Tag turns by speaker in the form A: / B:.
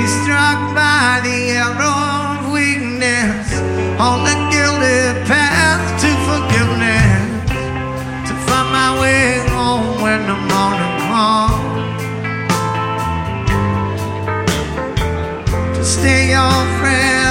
A: be struck by the arrow of weakness on the guilty path to forgiveness, to find my way home when the morning comes, to stay your friend.